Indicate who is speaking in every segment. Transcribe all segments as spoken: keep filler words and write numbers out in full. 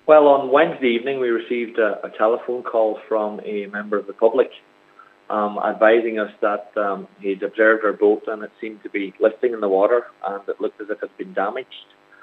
Speaker 1: Well, on Wednesday evening, we received a, a telephone call from a member of the public um, advising us that um, he'd observed our boat and it seemed to be lifting in the water and it looked as if it had been damaged.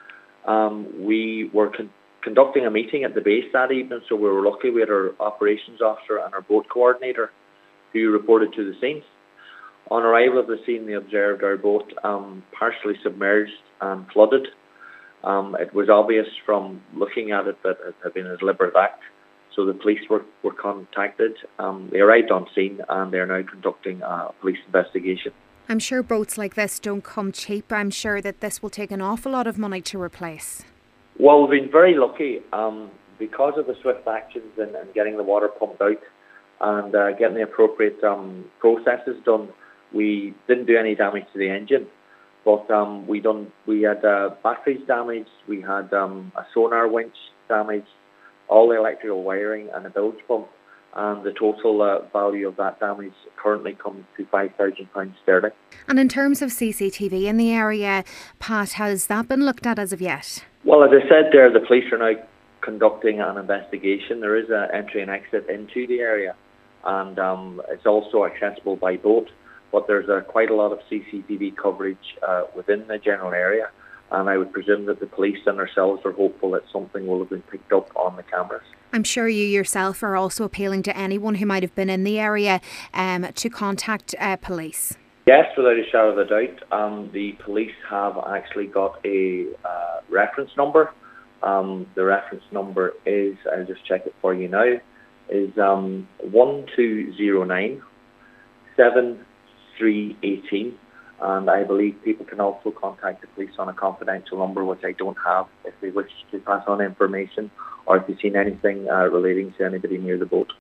Speaker 1: Um, we were con- conducting a meeting at the base that evening, so we were lucky we had our operations officer and our boat coordinator who reported to the scene. On arrival at the scene, they observed our boat um, partially submerged and flooded. Um, it was obvious from looking at it that it had been a deliberate act, so the police were, were contacted. Um, they arrived on scene and they're now conducting a police investigation.
Speaker 2: I'm sure boats like this don't come cheap. I'm sure that this will take an awful lot of money to replace.
Speaker 1: Well, we've been very lucky um, because of the swift actions and, and getting the water pumped out and uh, getting the appropriate um, processes done. We didn't do any damage to the engine. But um, we done we had uh, batteries damaged, we had um, a sonar winch damaged, all the electrical wiring and a bilge pump, and the total uh, value of that damage currently comes to five thousand pounds sterling.
Speaker 2: And in terms of C C T V in the area, Pat, has that been looked at as of yet?
Speaker 1: Well, as I said there, the police are now conducting an investigation. There is an entry and exit into the area, and um, it's also accessible by boat. But there's uh, quite a lot of C C T V coverage uh, within the general area, and I would presume that the police and ourselves are hopeful that something will have been picked up on the cameras.
Speaker 2: I'm sure you yourself are also appealing to anyone who might have been in the area um, to contact uh, police.
Speaker 1: Yes, without a shadow of a doubt. Um, the police have actually got a uh, reference number. Um, the reference number is, I'll just check it for you now, is um, one two zero nine seven three eighteen, and I believe people can also contact the police on a confidential number, which I don't have, if they wish to pass on information or if they've seen anything uh, relating to anybody near the boat.